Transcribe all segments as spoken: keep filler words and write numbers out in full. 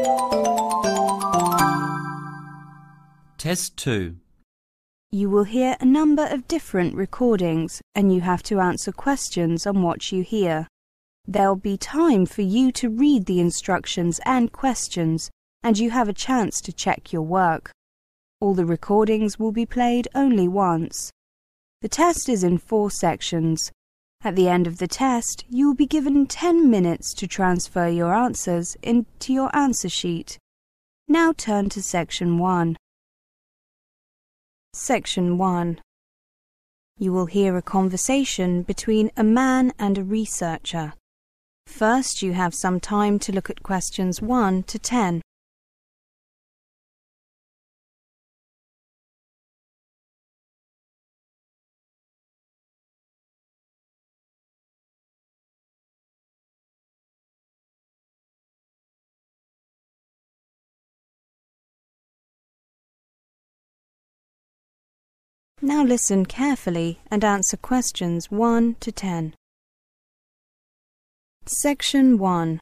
Test two. You will hear a number of different recordings and you have to answer questions on what you hear. There'll be time for you to read the instructions and questions, and you have a chance to check your work. All the recordings will be played only once. The test is in four sections. At the end of the test, you will be given ten minutes to transfer your answers into your answer sheet. Now turn to Section one. Section one. You will hear a conversation between a man and a researcher. First, you have some time to look at questions one to ten. Now listen carefully and answer questions one to ten. Section one.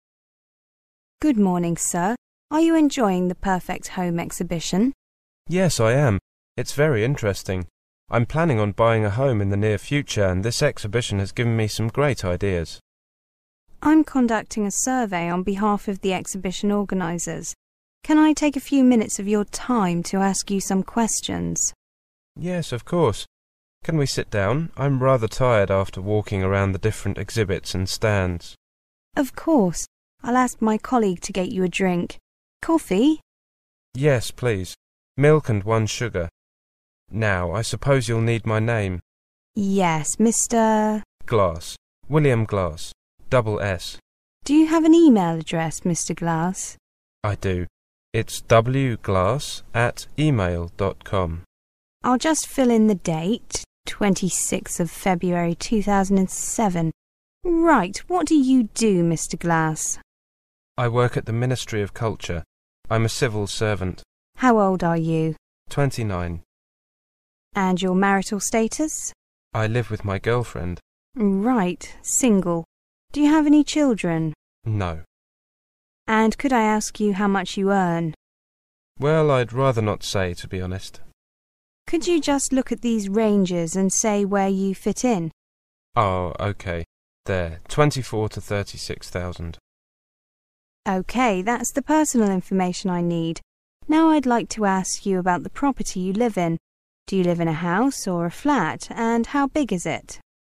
Good morning, sir. Are you enjoying the Perfect Home exhibition? Yes, I am. It's very interesting. I'm planning on buying a home in the near future, and this exhibition has given me some great ideas. I'm conducting a survey on behalf of the exhibition organisers. Can I take a few minutes of your time to ask you some questions? Yes, of course. Can we sit down? I'm rather tired after walking around the different exhibits and stands. Of course. I'll ask my colleague to get you a drink. Coffee? Yes, please. Milk and one sugar. Now, I suppose you'll need my name. Yes, Mister Glass. William Glass. Double S. Do you have an email address, Mister Glass? I do. It's w glass at email dot com. I'll just fill in the date, twenty-sixth of February two thousand seven. Right, what do you do, Mister Glass? I work at the Ministry of Culture. I'm a civil servant. How old are you? twenty-nine. And your marital status? I live with my girlfriend. Right, single. Do you have any children? No. And could I ask you how much you earn? Well, I'd rather not say, to be honest. Could you just look at these ranges and say where you fit in? Oh, okay. There, twenty-four to thirty-six thousand. Okay, that's the personal information I need. Now I'd like to ask you about the property you live in. Do you live in a house or a flat, and how big is it?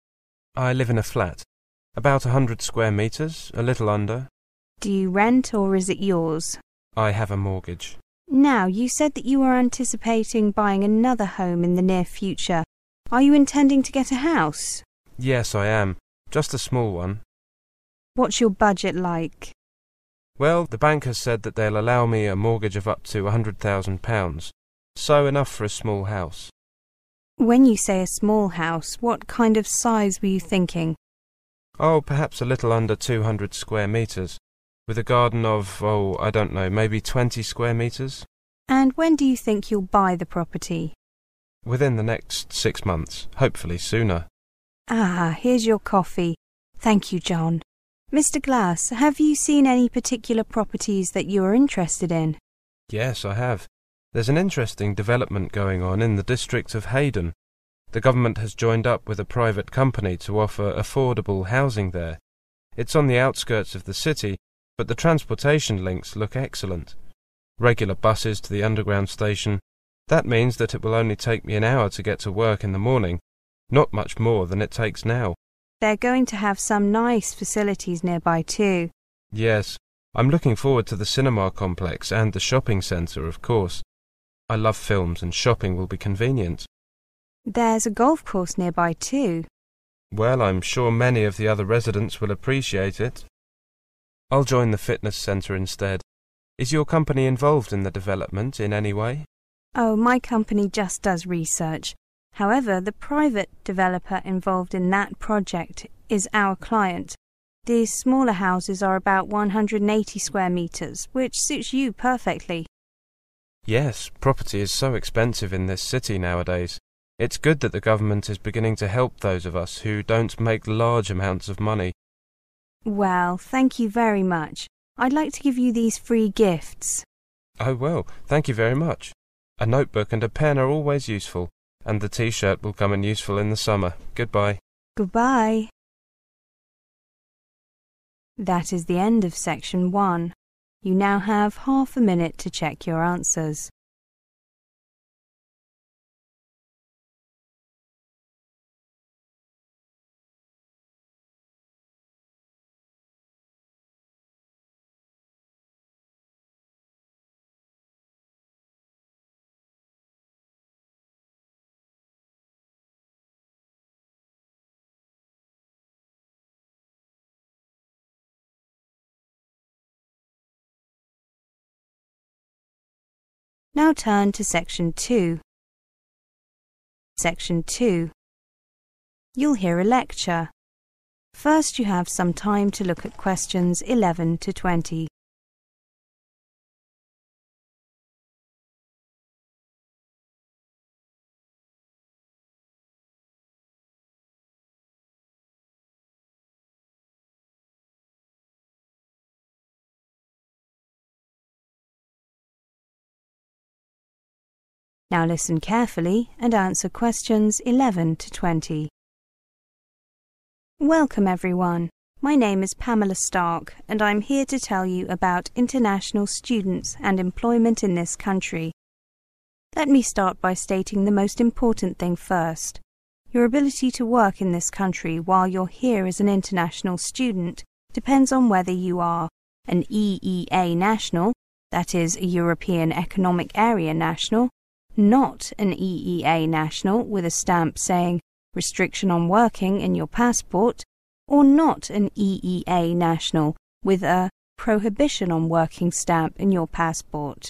I live in a flat. About a hundred square metres, a little under. Do you rent or is it yours? I have a mortgage. Now, you said that you are anticipating buying another home in the near future. Are you intending to get a house? Yes, I am. Just a small one. What's your budget like? Well, the bank has said that they'll allow me a mortgage of up to a hundred thousand pounds. So enough for a small house. When you say a small house, what kind of size were you thinking? Oh, perhaps a little under two hundred square metres. With a garden of, oh, I don't know, maybe twenty square metres. And when do you think you'll buy the property? Within the next six months, hopefully sooner. Ah, here's your coffee. Thank you, John. Mister Glass, have you seen any particular properties that you are interested in? Yes, I have. There's an interesting development going on in the district of Hayden. The government has joined up with a private company to offer affordable housing there. It's on the outskirts of the city, but the transportation links look excellent. Regular buses to the underground station. That means that it will only take me an hour to get to work in the morning, not much more than it takes now. They're going to have some nice facilities nearby too. Yes, I'm looking forward to the cinema complex and the shopping centre, of course. I love films and shopping will be convenient. There's a golf course nearby too. Well, I'm sure many of the other residents will appreciate it. I'll join the fitness centre instead. Is your company involved in the development in any way? Oh, my company just does research. However, the private developer involved in that project is our client. These smaller houses are about one hundred eighty square metres, which suits you perfectly. Yes, property is so expensive in this city nowadays. It's good that the government is beginning to help those of us who don't make large amounts of money. Well, thank you very much. I'd like to give you these free gifts. Oh, well, thank you very much. A notebook and a pen are always useful, and the T-shirt will come in useful in the summer. Goodbye. Goodbye. That is the end of section one. You now have half a minute to check your answers. Now turn to section two. Section two. You'll hear a lecture. First, you have some time to look at questions eleven to twenty. Now listen carefully and answer questions eleven to twenty. Welcome everyone. My name is Pamela Stark and I'm here to tell you about international students and employment in this country. Let me start by stating the most important thing first. Your ability to work in this country while you're here as an international student depends on whether you are an E E A national, that is a European Economic Area national, not an E E A national with a stamp saying restriction on working in your passport, or not an E E A national with a prohibition on working stamp in your passport.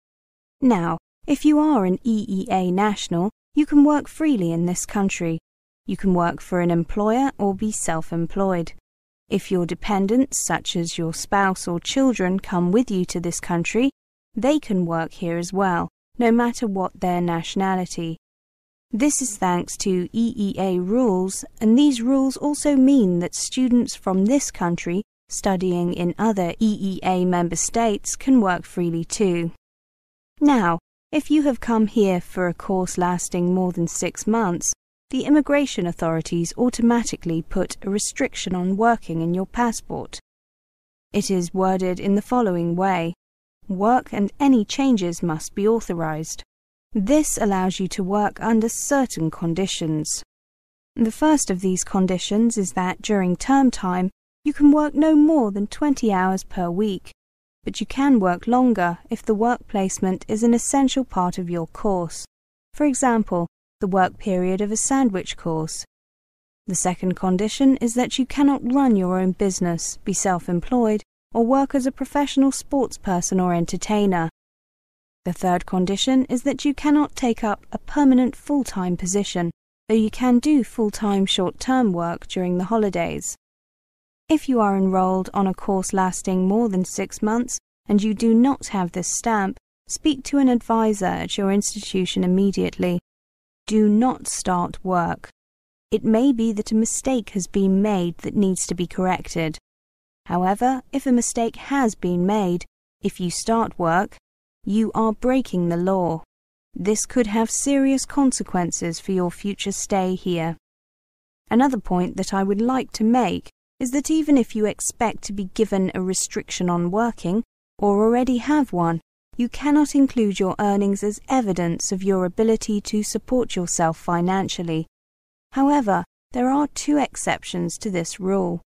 Now, if you are an E E A national, you can work freely in this country. You can work for an employer or be self-employed. If your dependents, such as your spouse or children, come with you to this country, they can work here as well, no matter what their nationality. This is thanks to E E A rules, and these rules also mean that students from this country studying in other E E A member states can work freely too. Now, if you have come here for a course lasting more than six months, the immigration authorities automatically put a restriction on working in your passport. It is worded in the following way: work and any changes must be authorized. This allows you to work under certain conditions. The first of these conditions is that during term time you can work no more than twenty hours per week, but you can work longer if the work placement is an essential part of your course. For example, the work period of a sandwich course. The second condition is that you cannot run your own business, be self-employed, or work as a professional sports person or entertainer. The third condition is that you cannot take up a permanent full-time position, though you can do full-time short-term work during the holidays. If you are enrolled on a course lasting more than six months and you do not have this stamp, speak to an advisor at your institution immediately. Do not start work. It may be that a mistake has been made that needs to be corrected. However, if a mistake has been made, if you start work, you are breaking the law. This could have serious consequences for your future stay here. Another point that I would like to make is that even if you expect to be given a restriction on working, or already have one, you cannot include your earnings as evidence of your ability to support yourself financially. However, there are two exceptions to this rule.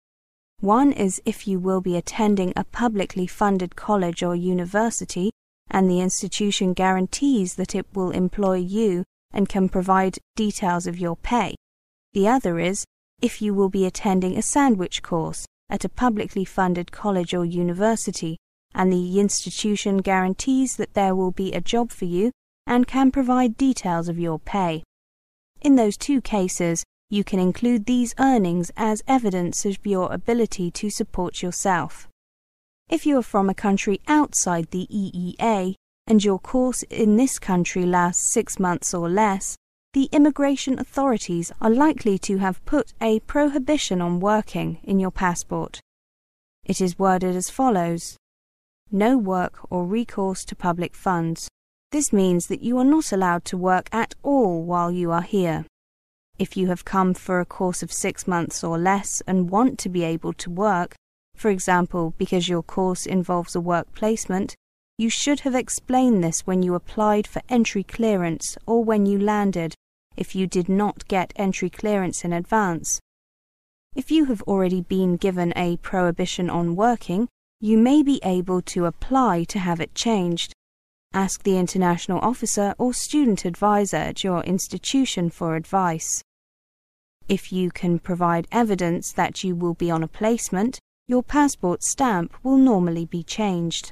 One is if you will be attending a publicly funded college or university, and the institution guarantees that it will employ you and can provide details of your pay. The other is if you will be attending a sandwich course at a publicly funded college or university, and the institution guarantees that there will be a job for you and can provide details of your pay. In those two cases, you can include these earnings as evidence of your ability to support yourself. If you are from a country outside the E E A and your course in this country lasts six months or less, the immigration authorities are likely to have put a prohibition on working in your passport. It is worded as follows: no work or recourse to public funds. This means that you are not allowed to work at all while you are here. If you have come for a course of six months or less and want to be able to work, for example because your course involves a work placement, you should have explained this when you applied for entry clearance or when you landed, if you did not get entry clearance in advance. If you have already been given a prohibition on working, you may be able to apply to have it changed. Ask the international officer or student advisor at your institution for advice. If you can provide evidence that you will be on a placement, your passport stamp will normally be changed.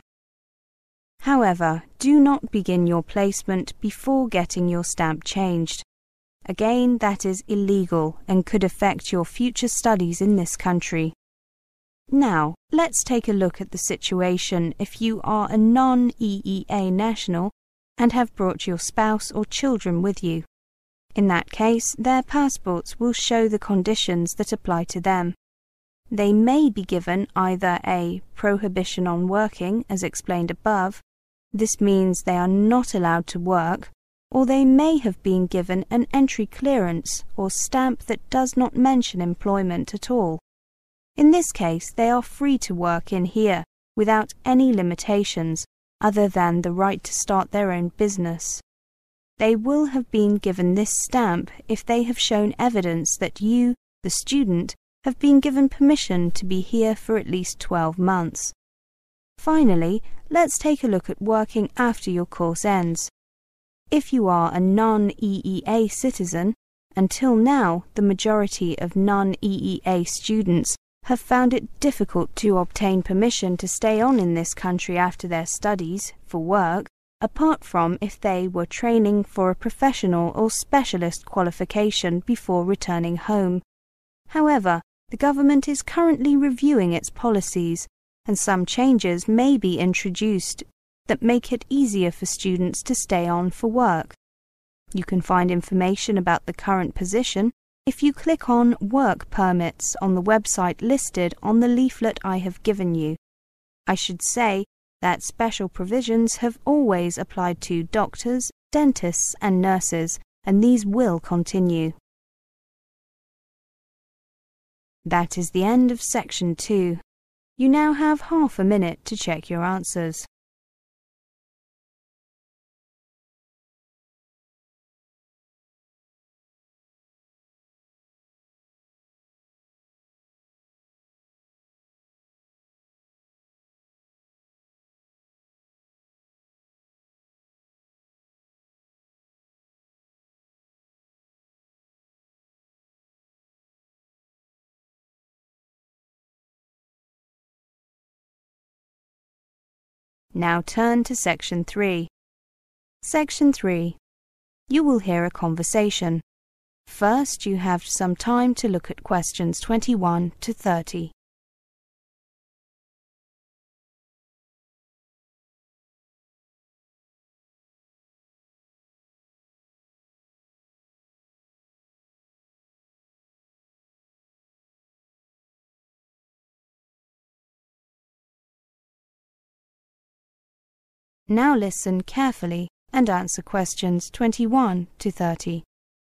However, do not begin your placement before getting your stamp changed. Again, that is illegal and could affect your future studies in this country. Now, let's take a look at the situation if you are a non-E E A national and have brought your spouse or children with you. In that case, their passports will show the conditions that apply to them. They may be given either a prohibition on working, as explained above. This means they are not allowed to work, or they may have been given an entry clearance or stamp that does not mention employment at all. In this case, they are free to work in here without any limitations other than the right to start their own business. They will have been given this stamp if they have shown evidence that you, the student, have been given permission to be here for at least twelve months. Finally, let's take a look at working after your course ends. If you are a non-E E A citizen, until now the majority of non-E E A students have found it difficult to obtain permission to stay on in this country after their studies for work, apart from if they were training for a professional or specialist qualification before returning home. However, the government is currently reviewing its policies, and some changes may be introduced that make it easier for students to stay on for work. You can find information about the current position if you click on Work Permits on the website listed on the leaflet I have given you. I should say that special provisions have always applied to doctors, dentists and nurses, and these will continue. That is the end of section two. You now have half a minute to check your answers. Now turn to Section three. Section three. You will hear a conversation. First, you have some time to look at questions twenty-one to thirty. Now listen carefully and answer questions twenty-one to thirty.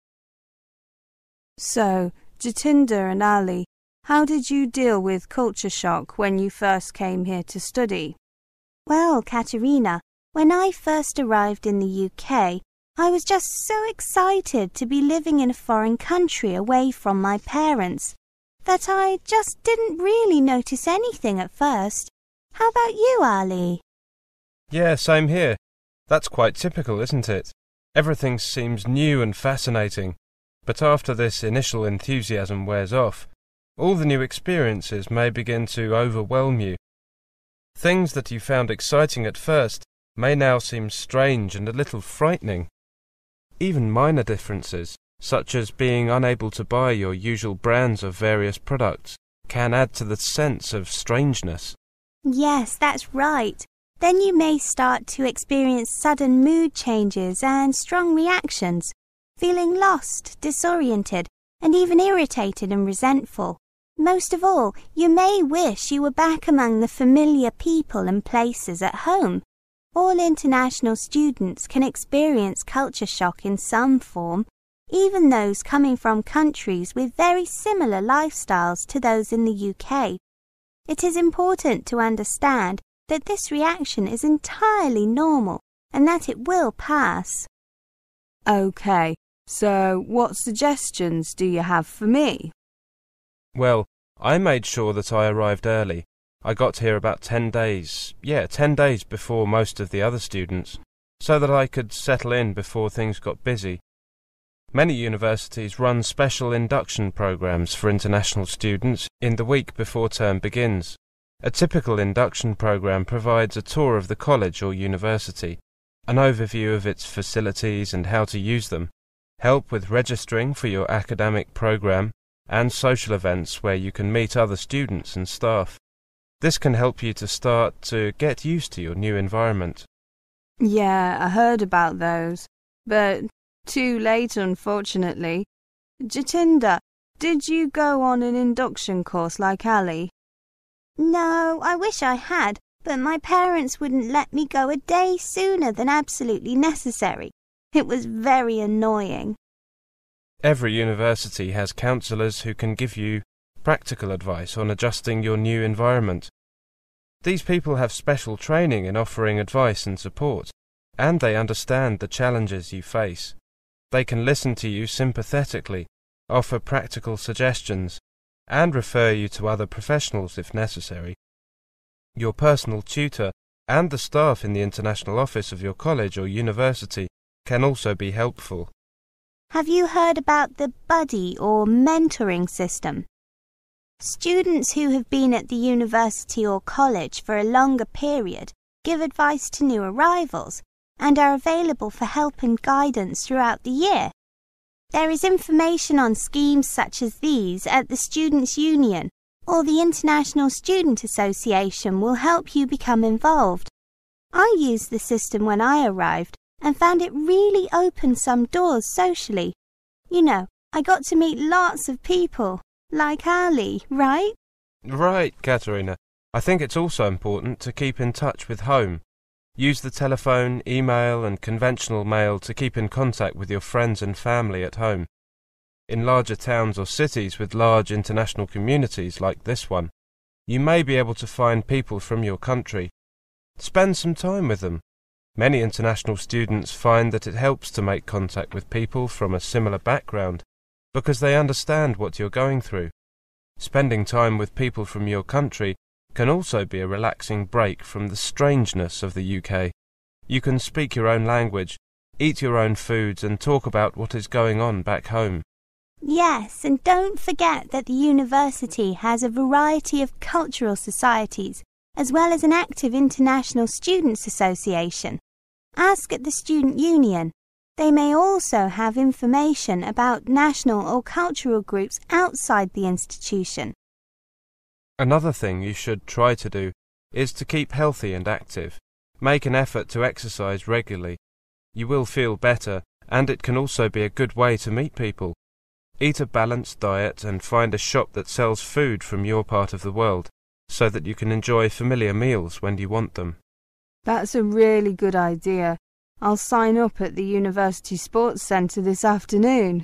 So, Jatinder and Ali, how did you deal with culture shock when you first came here to study? Well, Katerina, when I first arrived in the U K, I was just so excited to be living in a foreign country away from my parents that I just didn't really notice anything at first. How about you, Ali? Yeah, same here. That's quite typical, isn't it? Everything seems new and fascinating, but after this initial enthusiasm wears off, all the new experiences may begin to overwhelm you. Things that you found exciting at first may now seem strange and a little frightening. Even minor differences, such as being unable to buy your usual brands of various products, can add to the sense of strangeness. Yes, that's right. Then you may start to experience sudden mood changes and strong reactions, feeling lost, disoriented, and even irritated and resentful. Most of all, you may wish you were back among the familiar people and places at home. All international students can experience culture shock in some form, even those coming from countries with very similar lifestyles to those in the U K. It is important to understand that this reaction is entirely normal and that it will pass. Okay, so what suggestions do you have for me? Well, I made sure that I arrived early. I got here about ten days, yeah, ten days before most of the other students, so that I could settle in before things got busy. Many universities run special induction programs for international students in the week before term begins. A typical induction program provides a tour of the college or university, an overview of its facilities and how to use them, help with registering for your academic program, and social events where you can meet other students and staff. This can help you to start to get used to your new environment. Yeah, I heard about those, but too late, unfortunately. Jatinder, did you go on an induction course like Ali? No, I wish I had, but my parents wouldn't let me go a day sooner than absolutely necessary. It was very annoying. Every university has counsellors who can give you practical advice on adjusting your new environment. These people have special training in offering advice and support, and they understand the challenges you face. They can listen to you sympathetically, offer practical suggestions, and refer you to other professionals if necessary. Your personal tutor and the staff in the international office of your college or university can also be helpful. Have you heard about the buddy or mentoring system? Students who have been at the university or college for a longer period give advice to new arrivals and are available for help and guidance throughout the year. There is information on schemes such as these at the Students' Union, or the International Student Association will help you become involved. I used the system when I arrived and found it really opened some doors socially. You know, I got to meet lots of people, like Ali, right? Right, Katerina. I think it's also important to keep in touch with home. Use the telephone, email and conventional mail to keep in contact with your friends and family at home. In larger towns or cities with large international communities like this one, you may be able to find people from your country. Spend some time with them. Many international students find that it helps to make contact with people from a similar background because they understand what you're going through. Spending time with people from your country can also be a relaxing break from the strangeness of the U K. You can speak your own language, eat your own foods and talk about what is going on back home. Yes, and don't forget that the university has a variety of cultural societies, as well as an active International Students Association. Ask at the Student Union. They may also have information about national or cultural groups outside the institution. Another thing you should try to do is to keep healthy and active. Make an effort to exercise regularly. You will feel better, and it can also be a good way to meet people. Eat a balanced diet and find a shop that sells food from your part of the world, so that you can enjoy familiar meals when you want them. That's a really good idea. I'll sign up at the University Sports Centre this afternoon.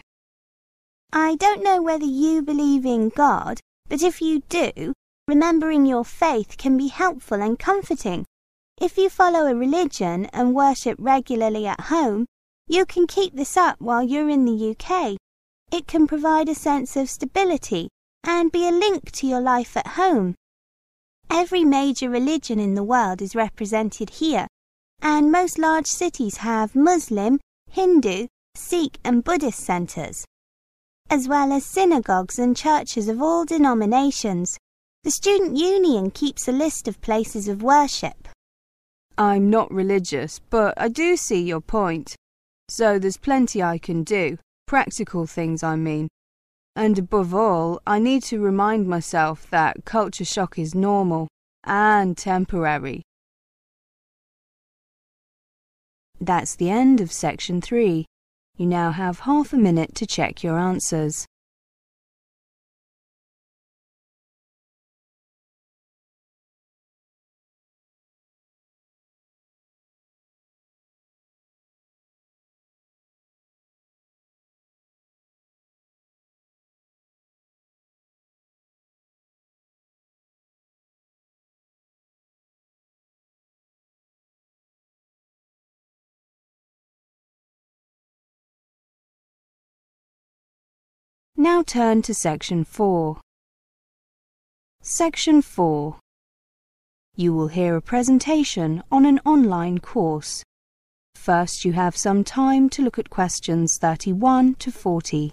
I don't know whether you believe in God, but if you do, remembering your faith can be helpful and comforting. If you follow a religion and worship regularly at home, you can keep this up while you're in the U K. It can provide a sense of stability and be a link to your life at home. Every major religion in the world is represented here, and most large cities have Muslim, Hindu, Sikh and Buddhist centres, as well as synagogues and churches of all denominations. The Student Union keeps a list of places of worship. I'm not religious, but I do see your point. So there's plenty I can do, practical things I mean. And above all, I need to remind myself that culture shock is normal and temporary. That's the end of section three. You now have half a minute to check your answers. Now turn to Section four. Section four. You will hear a presentation on an online course. First, you have some time to look at questions thirty-one to forty.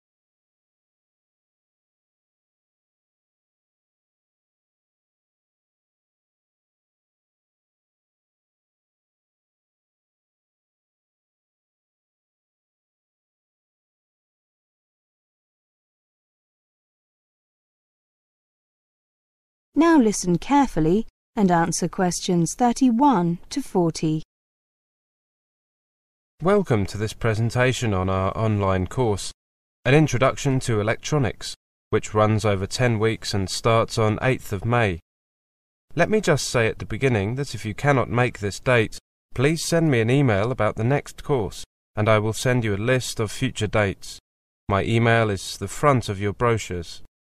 Now listen carefully and answer questions thirty-one to forty. Welcome to this presentation on our online course, An Introduction to Electronics, which runs over ten weeks and starts on eighth of May. Let me just say at the beginning that if you cannot make this date, please send me an email about the next course, and I will send you a list of future dates. My email is the front of your brochures.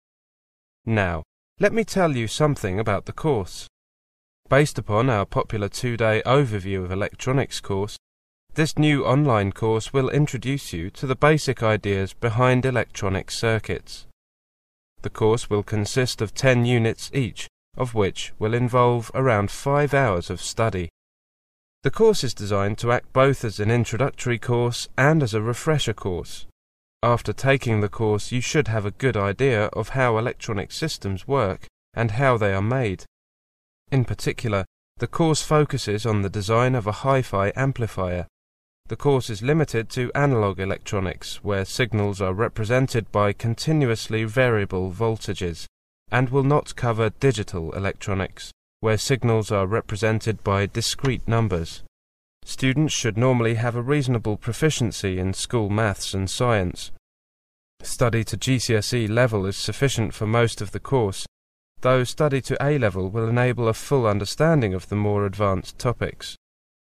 Now, let me tell you something about the course. Based upon our popular two-day overview of electronics course, this new online course will introduce you to the basic ideas behind electronic circuits. The course will consist of ten units each, of which will involve around five hours of study. The course is designed to act both as an introductory course and as a refresher course. After taking the course, you should have a good idea of how electronic systems work and how they are made. In particular, the course focuses on the design of a hi-fi amplifier. The course is limited to analog electronics, where signals are represented by continuously variable voltages, and will not cover digital electronics, where signals are represented by discrete numbers. Students should normally have a reasonable proficiency in school maths and science. Study to G C S E level is sufficient for most of the course, though study to A level will enable a full understanding of the more advanced topics.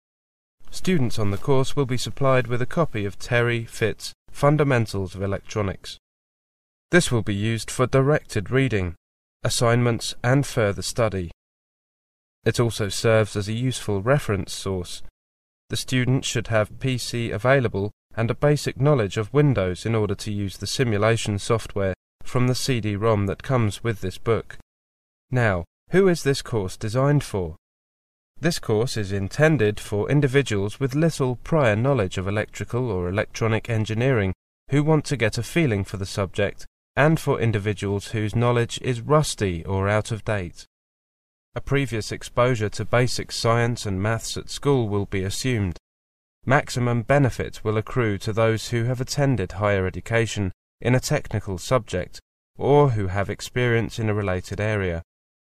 Students on the course will be supplied with a copy of Terry Fitt's Fundamentals of Electronics. This will be used for directed reading, assignments and further study. It also serves as a useful reference source. The student should have P C available and a basic knowledge of Windows in order to use the simulation software from the C D ROM that comes with this book. Now, who is this course designed for? This course is intended for individuals with little prior knowledge of electrical or electronic engineering who want to get a feeling for the subject, and for individuals whose knowledge is rusty or out of date. A previous exposure to basic science and maths at school will be assumed. Maximum benefit will accrue to those who have attended higher education in a technical subject or who have experience in a related area.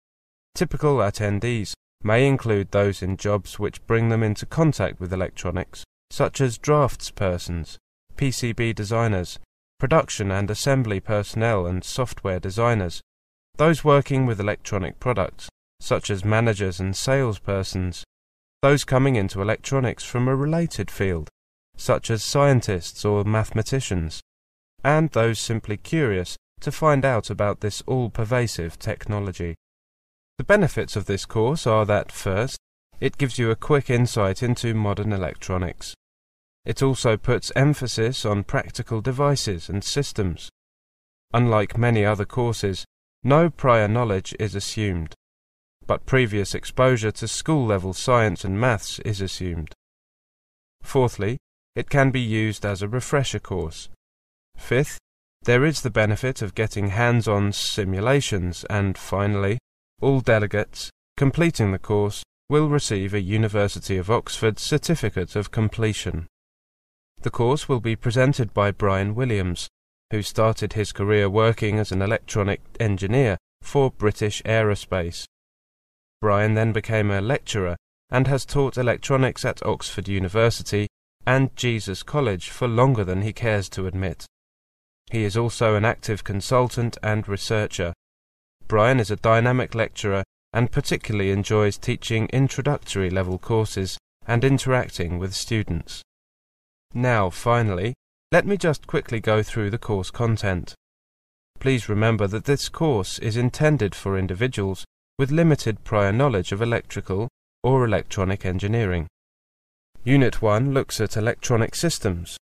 Typical attendees may include those in jobs which bring them into contact with electronics, such as draftspersons, P C B designers, production and assembly personnel and software designers, those working with electronic products, such as managers and salespersons, those coming into electronics from a related field, such as scientists or mathematicians, and those simply curious to find out about this all-pervasive technology. The benefits of this course are that, first, it gives you a quick insight into modern electronics. It also puts emphasis on practical devices and systems. Unlike many other courses, no prior knowledge is assumed, but previous exposure to school-level science and maths is assumed. Fourthly, it can be used as a refresher course. Fifth, there is the benefit of getting hands-on simulations, and finally, all delegates completing the course will receive a University of Oxford Certificate of Completion. The course will be presented by Brian Williams, who started his career working as an electronic engineer for British Aerospace. Brian then became a lecturer and has taught electronics at Oxford University and Jesus College for longer than he cares to admit. He is also an active consultant and researcher. Brian is a dynamic lecturer and particularly enjoys teaching introductory level courses and interacting with students. Now, finally, let me just quickly go through the course content. Please remember that this course is intended for individuals with limited prior knowledge of electrical or electronic engineering. Unit one looks at electronic systems,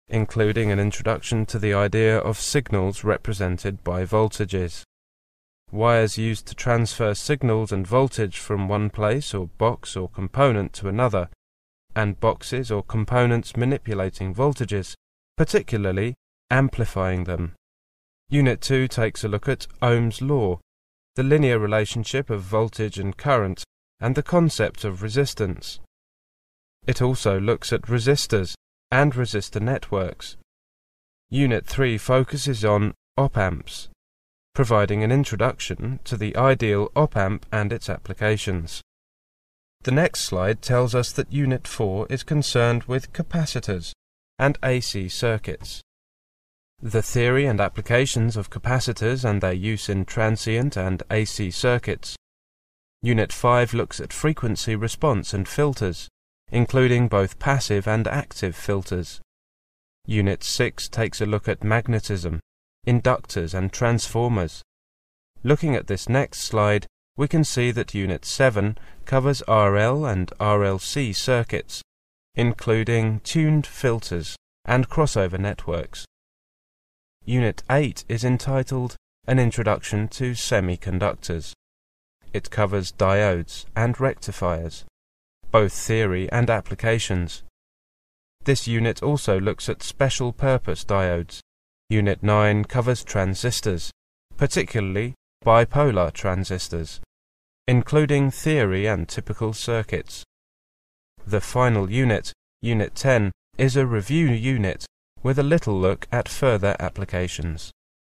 including an introduction to the idea of signals represented by voltages. Wires used to transfer signals and voltage from one place or box or component to another, and boxes or components manipulating voltages, particularly amplifying them. Unit two takes a look at Ohm's law, the linear relationship of voltage and current, and the concept of resistance. It also looks at resistors and resistor networks. Unit three focuses on op-amps, providing an introduction to the ideal op-amp and its applications. The next slide tells us that Unit four is concerned with capacitors and A C circuits. The theory and applications of capacitors and their use in transient and A C circuits. Unit five looks at frequency response and filters, including both passive and active filters. Unit six takes a look at magnetism, inductors and transformers. Looking at this next slide, we can see that Unit seven covers R L and R L C circuits, including tuned filters and crossover networks. Unit eight is entitled An Introduction to Semiconductors. It covers diodes and rectifiers, both theory and applications. This unit also looks at special purpose diodes. Unit nine covers transistors, particularly bipolar transistors, including theory and typical circuits. The final unit, Unit ten, is a review unit with a little look at further applications.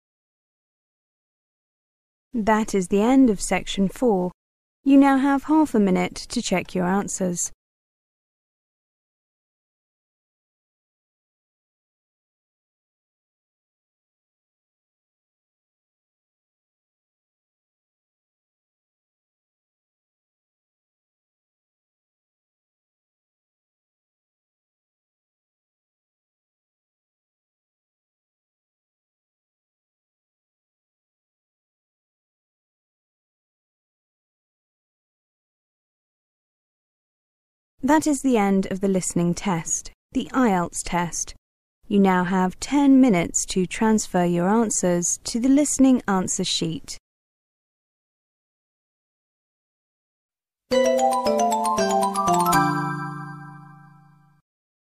That is the end of Section four. You now have half a minute to check your answers. That is the end of the listening test, the I E L T S test. You now have ten minutes to transfer your answers to the listening answer sheet. Thank you.